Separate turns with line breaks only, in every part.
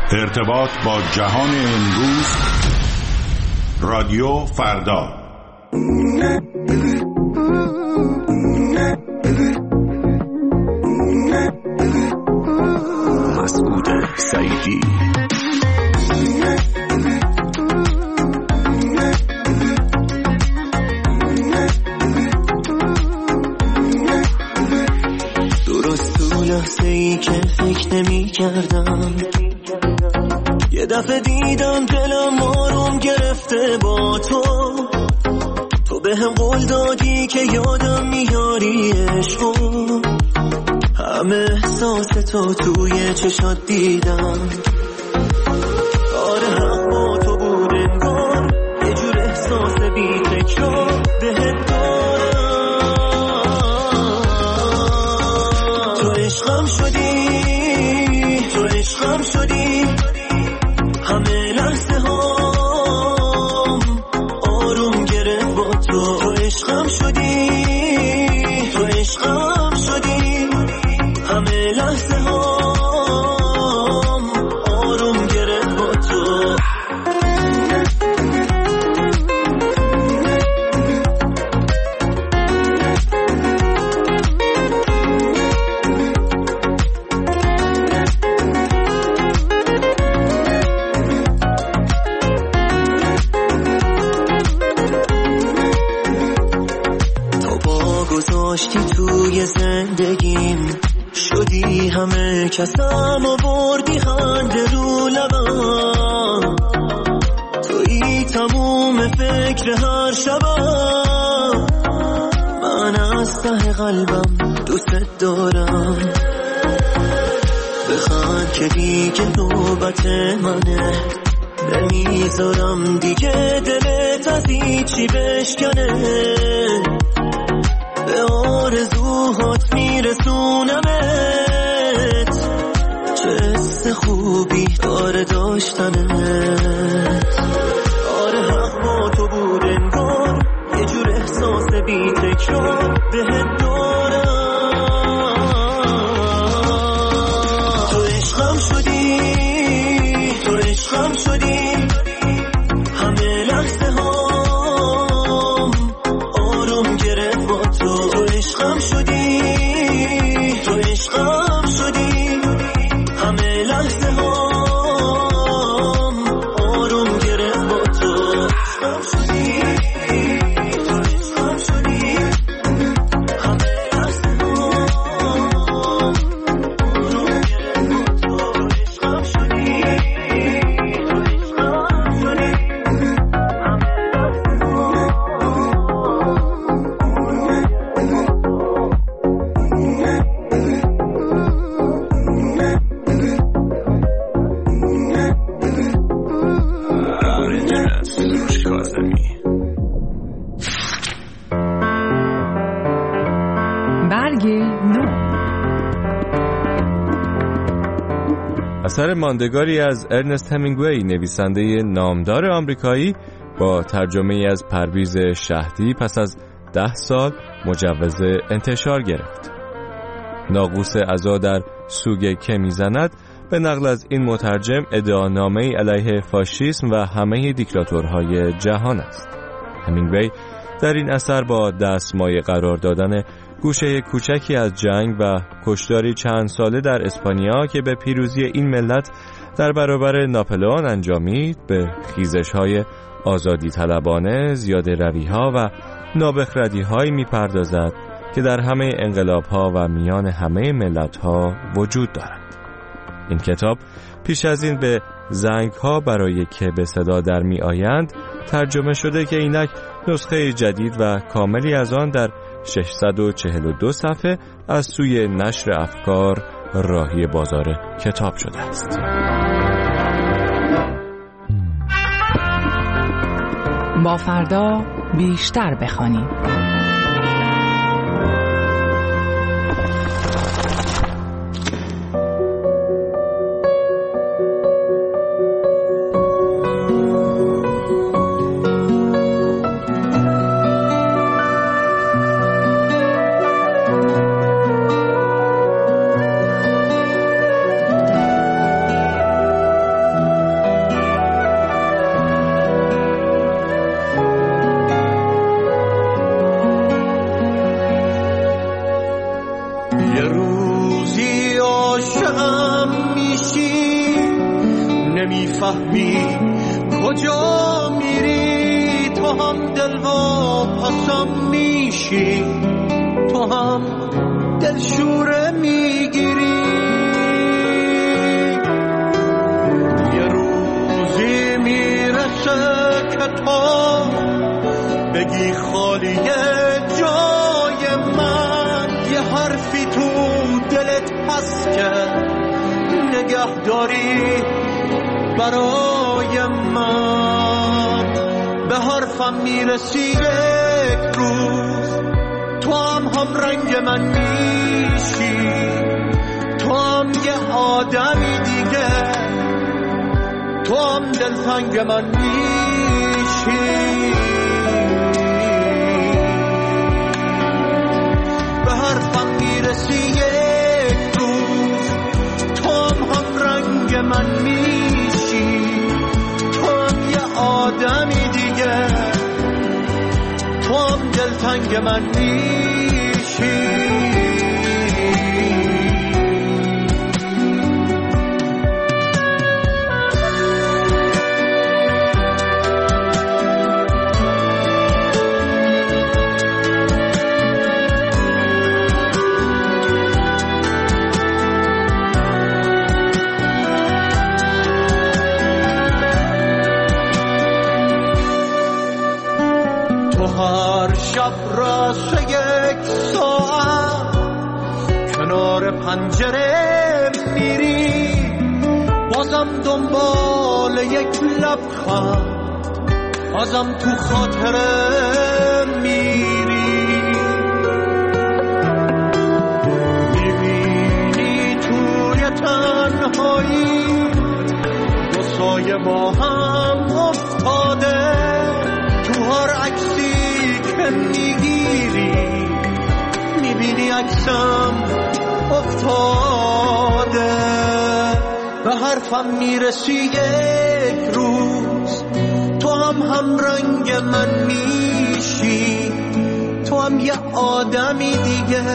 ارتباط با جهان امروز. رادیو فردا.
مسعود سعیدی.
درست تو لحظه ای که فکر نمی کردم، یه دفعه دیدم دلم آروم گرفته با تو بهم قول دادی که یادم میاری عشقو، همه احساس تو توی چشات دیدم. آره حق با تو بود انگار، یه جور احساس بی تکرار بهت دارم. تو عشقم شدی، تو عشقم شدی، همه لحظه هام آروم گرفت با تو. تو عشقم شدی، تو عشقم شدی، همه لحظه هام آروم گرفت با تو. گذاشتی توی زندگیم، شدی همه کسم آوردی خنده رو لبم، توی تموم فکر هر شبم، من از ته قلبم دوست دارم. بخند که دیگه نوبت منه، نمیذارم دیگه دلت از هیچی بشکنه، به آرزوهات میرسونمت. چه حس خوبی داره داشتنت. آره حق با تو بود انگار، یه جور احساس بی تکرار بهت دارم. تو عشقم شدی، تو عشقم شدی، همه لحظه هام آروم گرفت با تو. تو عشقم شدی، تو عشقم شدی، همه لحظه هام آروم گرفت با تو. عشقم شدی، تو عشقم شدی، همه لحظه هام آروم گرفت با تو. عشقم شدی، تو عشقم شدی،
اثر ماندگاری از ارنست همینگوی، نویسنده نامدار آمریکایی، با ترجمه از پرویز شهدی پس از 10 سال مجوز انتشار گرفت. ناقوس عزا در سوگ که میزند به نقل از این مترجم ادعانامه‌ای علیه فاشیسم و همه دیکتاتورهای جهان است. همینگوی در این اثر با دستمایه قرار دادن گوشه کوچکی از جنگ و کشتاری چند ساله در اسپانیا که به پیروزی این ملت در برابر ناپلئون انجامید، به خیزش‌های آزادی طلبانه، زیاده روی‌ها و نابخردی‌هایی می‌پردازد که در همه انقلاب‌ها و میان همه ملت‌ها وجود دارد. این کتاب پیش از این به زنگ‌ها برای که به صدا در می‌آیند ترجمه شده که اینک نسخه جدید و کاملی از آن در 642 صفحه از سوی نشر افکار راهی بازار کتاب شده است.
با فردا بیشتر بخوانیم.
نمیفهمی کجا میری، تو هم دلواپسم میشی، تو هم دلشوره میگیری. یه روزی میرسه که تو بگی خالیه جای من، یه حرفی تو دلت هست که نگه داری برای من. به حرفم میرسی یک روز، تو هم رنگ من میشی، تو هم یه آدمی دیگه، تو هم دلتنگ من میشی. به حرفم میرسی یک روز، تو هم رنگ من میشی، تو هم یه آدمی دیگه، تو هم دلتنگ من میشی. هر شب راست یک ساعت کنار پنجره میری، بازم دنبال یک لبخند، بازم تو خاطره میری. میبینی توی تنهایی دو سایه با هم افتاده، تو هر عکسی که میگیری میبینی عکسم افتاده. به حرفم میرسی یک روز، تو هم رنگ من میشی، تو هم یه آدمی دیگه،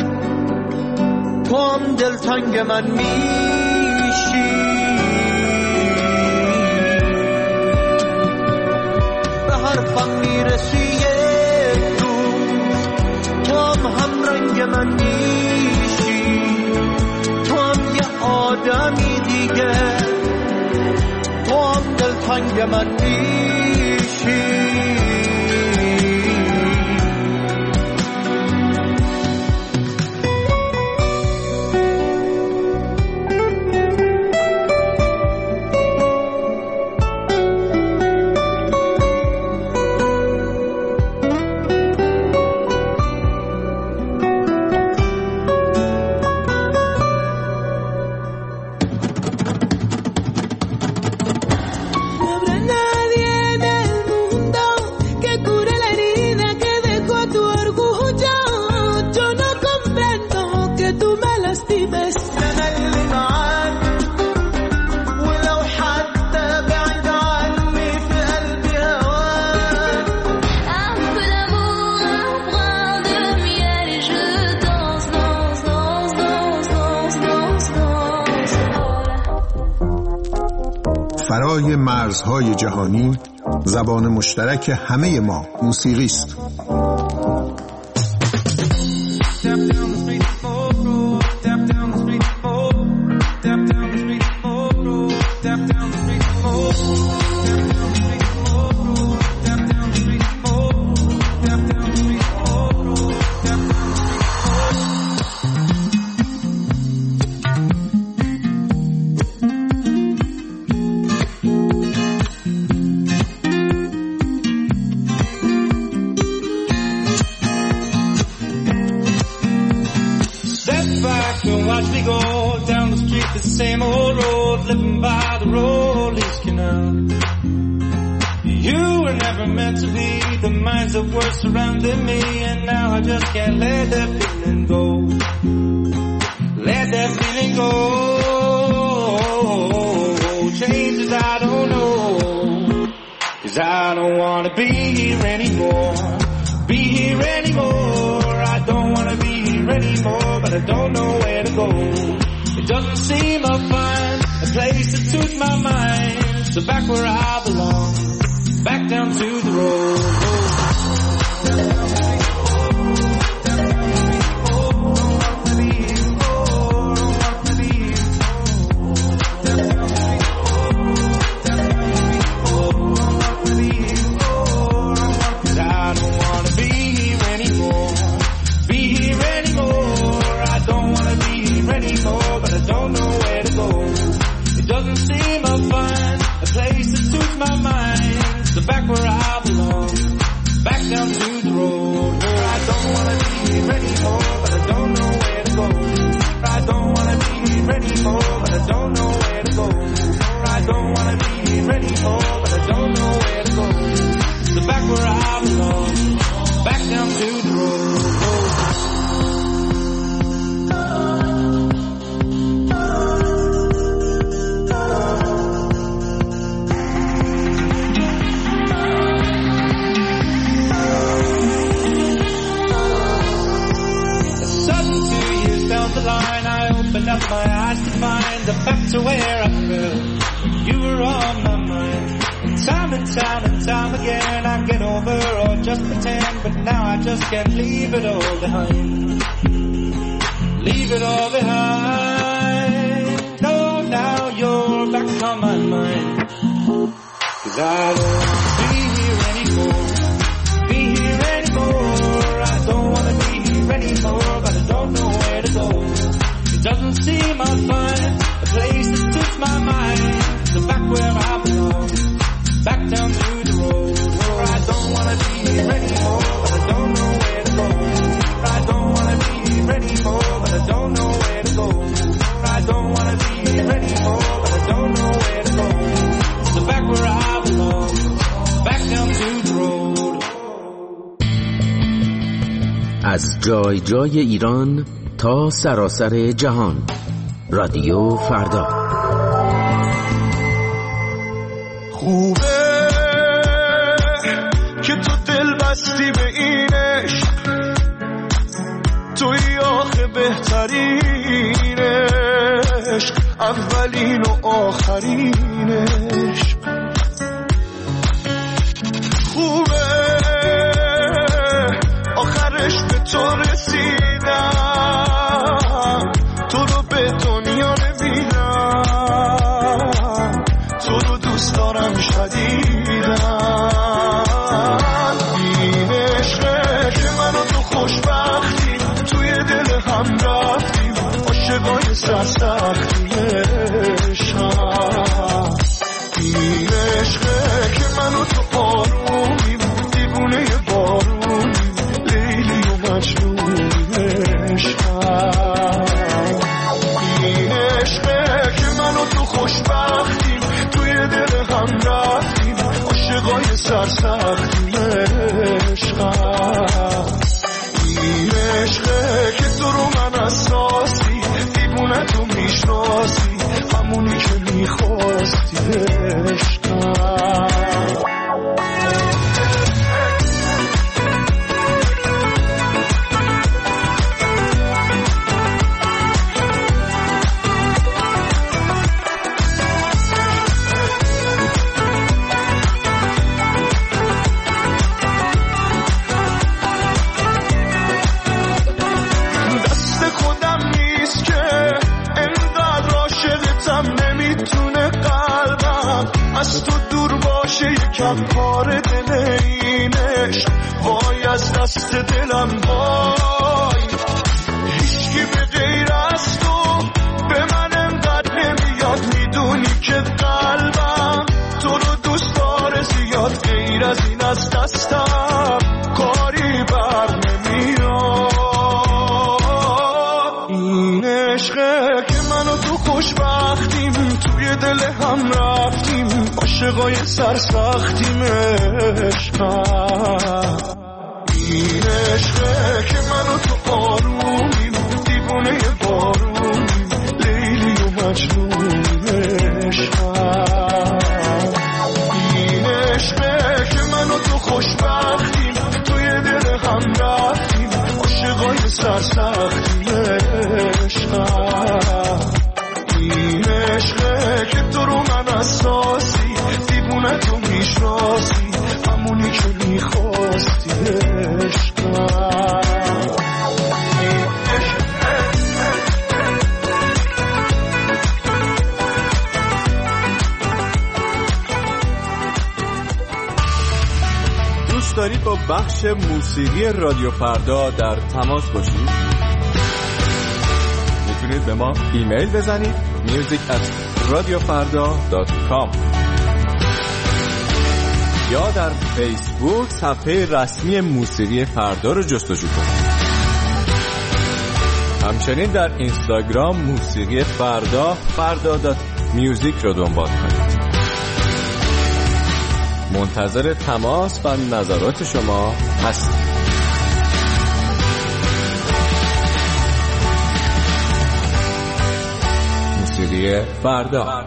تو هم دلتنگ من میشی. به حرفم میرسی یک روز، تو هم رنگ من میشی، تو هم یه آدمی دیگه، تو هم دلتنگ من میشی.
فرای مرزهای جهانی، زبان مشترک همه ما موسیقی است.
Watch me go down the street, the same old road, living by the Rollies Canal. You were never meant to be the minds that were surrounding me, and now I just can't let that feeling go. Let that feeling go. Changes I don't know, 'cause I don't wanna be here anymore. Be here anymore. I don't wanna be here anymore, but I don't know where to go. It doesn't seem I'll find a place that suits my mind. so back where I belong, back down to the road. Back where I belong, back down to the road. I don't wanna be here anymore, but I don't know where to go. I don't wanna be here anymore, but I don't know where to go. I don't wanna be here anymore, but I don't know where to go. So back where I belong, back down to the road. Up my eyes to find the back to where I fell. You were on my mind. And time again I get over or just pretend, but now I just can't leave it all behind. Leave it all behind. No, now you're back on my mind. 'Cause I don't wanna be here anymore. Be here anymore. I don't wanna be here anymore, but I don't know where to go. It doesn't seem I'll find a place that suits my mind. So back where I belong, back down to the road. I don't wanna be here anymore, but I don't know where to go. I don't wanna be here anymore, but I don't know where to go. I don't wanna be here anymore, but I don't know where to go. So back where I belong, back down to the road.
از جای جای ایران تا سراسر جهان. رادیو فردا.
خوبه که تو دل بستی به این عشق، توی آخه بهترین عشق، اولین و آخرین عشق. خوبه آخرش به تو رسیدم، تو رو به دنیا نمیدم، تو رو دوست دارم شدیدم. این عشقه که من و تو خوشبختیم، توی دل هم رفتیم، عاشقای سرسختیم عشقم. این عشقه که من و تو آرومیم، دیوونه بارونیم، لیلی و مجنونیم عشقم. این عشقه که من و تو خوشبختیم، توی دل هم رفتیم، عاشقای سرسختیم عشقم. این عشقه که تو رو من اساسی، دیوونه تو میشناسی، همونی که میخواستی عشقم. از تو دور باشه یکم کار دل اینش، وای از دست دلم وای. هیچکی به غیر از تو به من انقدر نمیاد، میدونی که قلبم تو رو دوست داره زیاد، غیر از این از دستم کاری بر نمیاد. این عشقه که من و تو خوشبختیم، توی دل هم رفتیم، عاشقای سرسختیم عشقم. این عشقه که من و تو آرومیم، دیوونه بارونیم، لیلی و مجنونیم عشقم. این عشقه که من و تو خوشبختیم، توی دل هم رفتیم، عاشقای سرسختیم عشقم. این عشقه که تو رو من اساسی دیوونه تو میشناسی همونی که میخواستی عشقم.
دوست دارید با بخش موسیقی رادیو فردا در تماس باشید؟ میتونید به ما ایمیل بزنید music@radiofarda.com یا در فیسبوک صفحه رسمی موسیقی فردا رو جستجو کنید. همچنین در اینستاگرام موسیقی فردا.music رو دنبال کنید. منتظر تماس و نظرات شما هستیم. موسیقی فردا.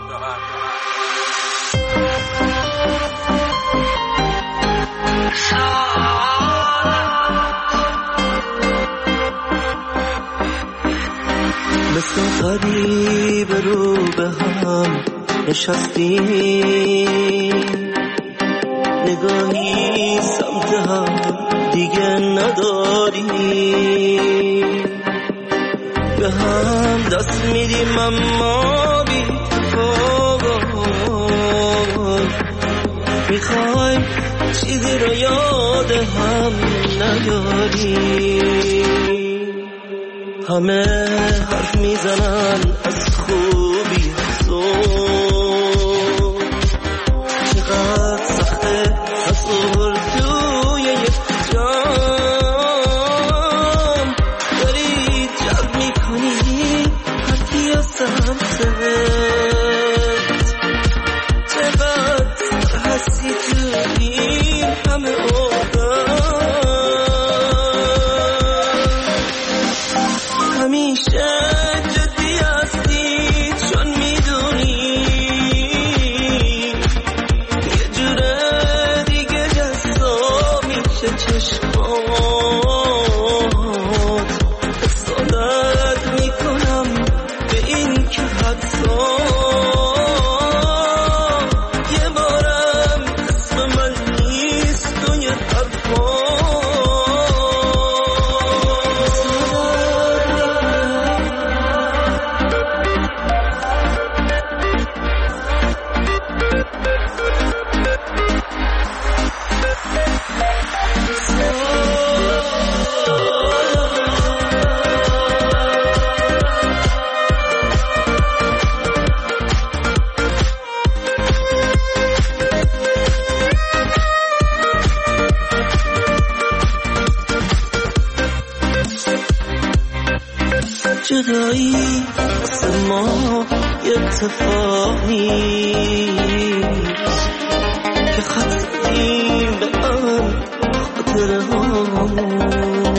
مثل غریب رو به هم نشستیم، نگاهی سمت هم دیگه نداریم، به هم دست میدیم اما بی تفاوت، میخوایم چیزی رو یاد هم نیاریم. همه حرف میزنن از خوبی چقدر سخته تصور توی یک جام، داری جلب میکنی هرکی و سمتت، چقدر هستی توی همه همیشه جدی هستی چون میدونی یه جوره دیگه جذاب میشه چشمات، حسادت میکنم به این که حتی یه بارم اسم من نیست توی حرفات. جدایی واسه ما یه اتفاق نیست که خط زدیم به آن خاطره هامون،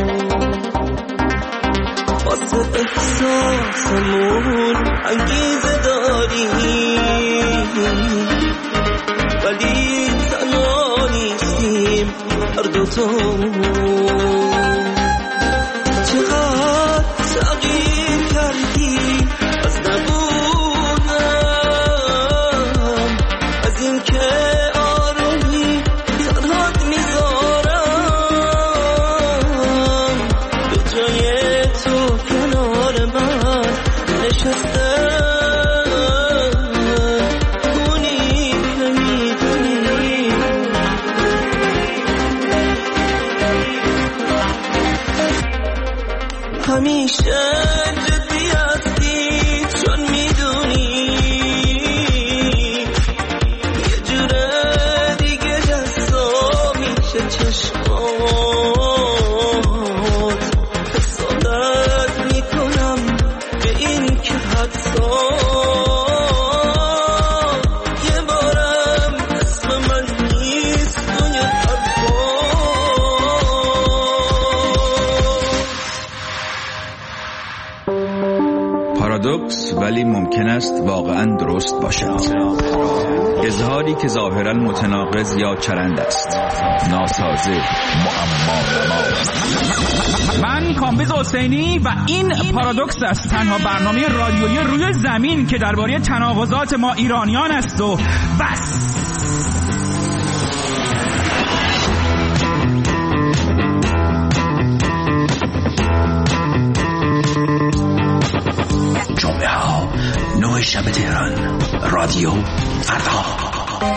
واسه احساسمون انگیزه داریم ولی تنها نیستیم هر دوتامون. تغییر کردی از نبودم، از این که آرومی تنهات میذارم، به جای تو کنار من نشستم، اونی نمیدونی
ولی ممکن است واقعا درست باشد. اظهاری که ظاهرا متناقض یا چرند است، ناسازه، معما.
من کامبیز حسینی و این پارادوکس است، تنها برنامه رادیویی روی زمین که درباره تناقضات ما ایرانیان است و بس.
جمعه ها 9 شب تهران، رادیو فردا.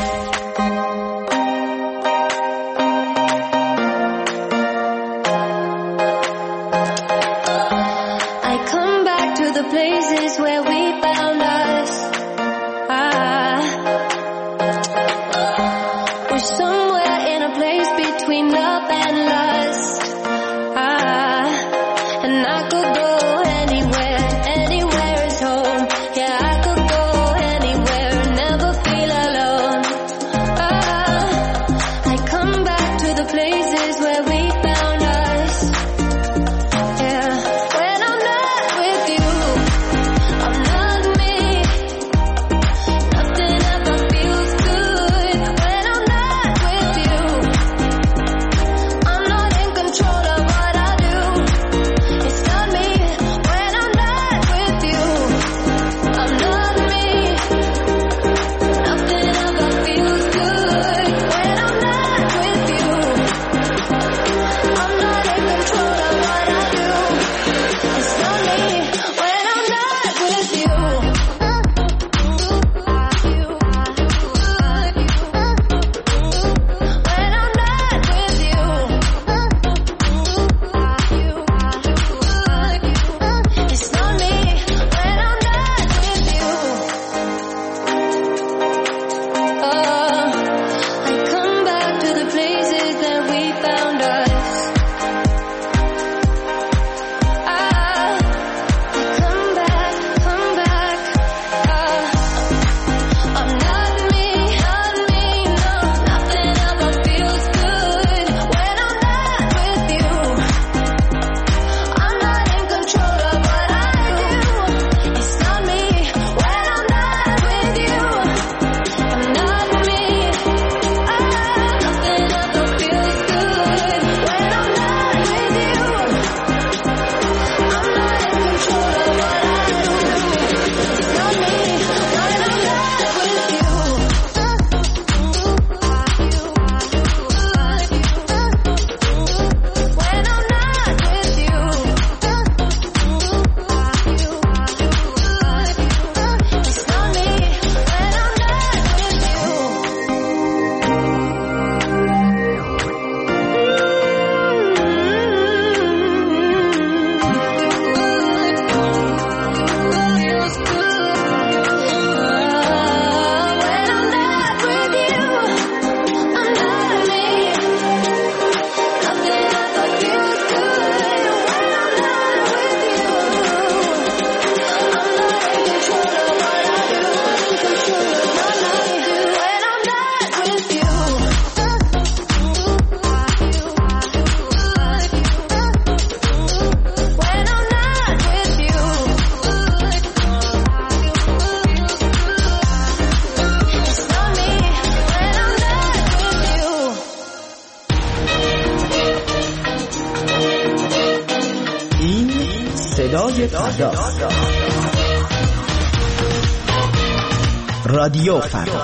رادیو فردا.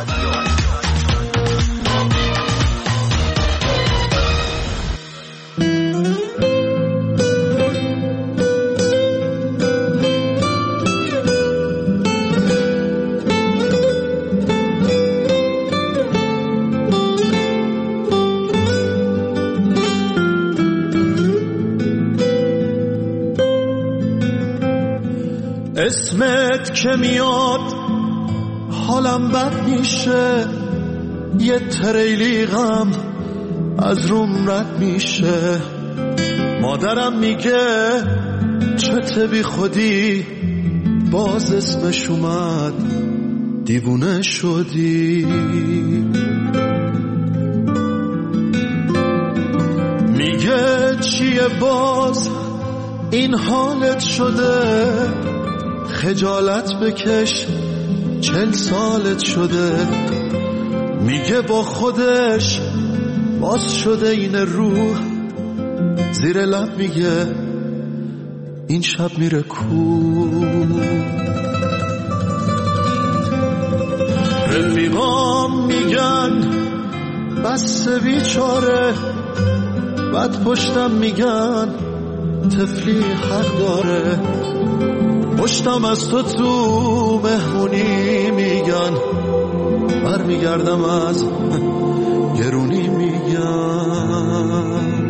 اسمت که میاد حالم بد میشه، یه تریلی غم از روم رد میشه. مادرم میگه چته بی خودی، باز اسمش اومد دیوونه شدی. میگه چیه باز این حالت شده، خجالت بکش 40 سالت شده، میگه با خودش باز شده این روح، زیر لب میگه این شب میره کو. رفیقام میگن بس بیچاره، بعد پشتم میگن طفلی حق داره، پشتم از تو مهمونی میگن، برمیگردم از گرونی میگن.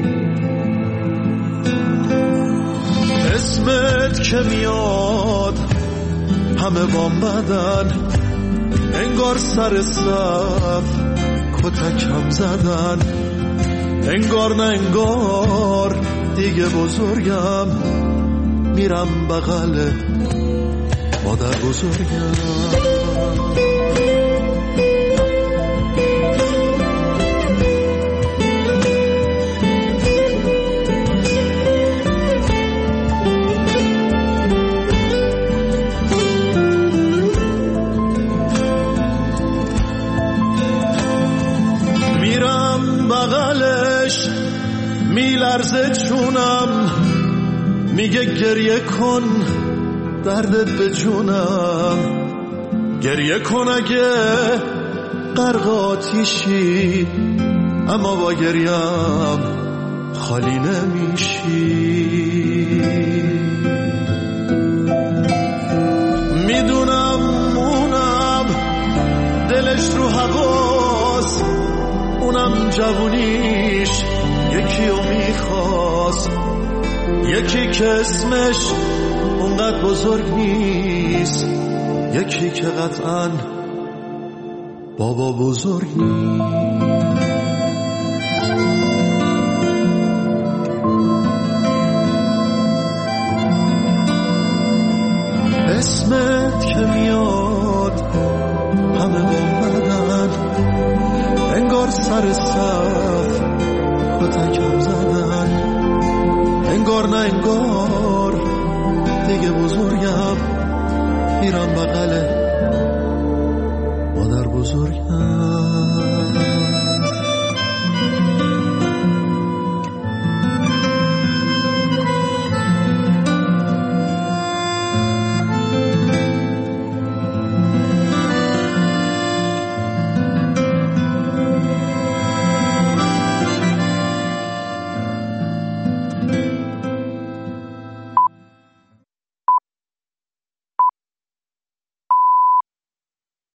اسمت که میاد همه بام بدن، انگار سر صف کتکم زدن، انگار نه انگار دیگه بزرگم، میرم بغل مادر بزرگم. بغلش میلرزه چونم، میگه گریه کن درد به جونم، گریه کن اگه غرق آتیشی، اما با گریم خالی نمیشی. میدونم مونم دلش رو هواست، اونم جوونیش یکی رو میخواست، یکی که اسمش اونقدر بزرگ نیست، یکی که قطعاً بابا بزرگ نیست. اسمت که میاد همه با بدن، انگار سر صف کتکم زدن، انگار نه انگار دیگه بزرگم، میرم بغل